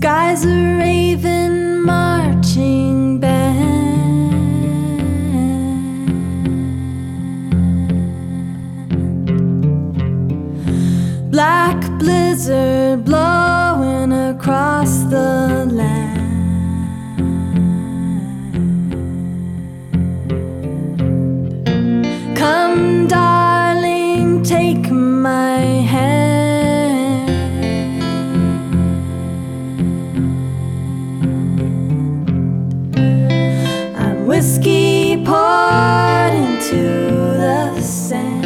sky's a raven marching band. Black blizzard blowing across the land. Come, darling, take my hand. I'm whiskey poured into the sand.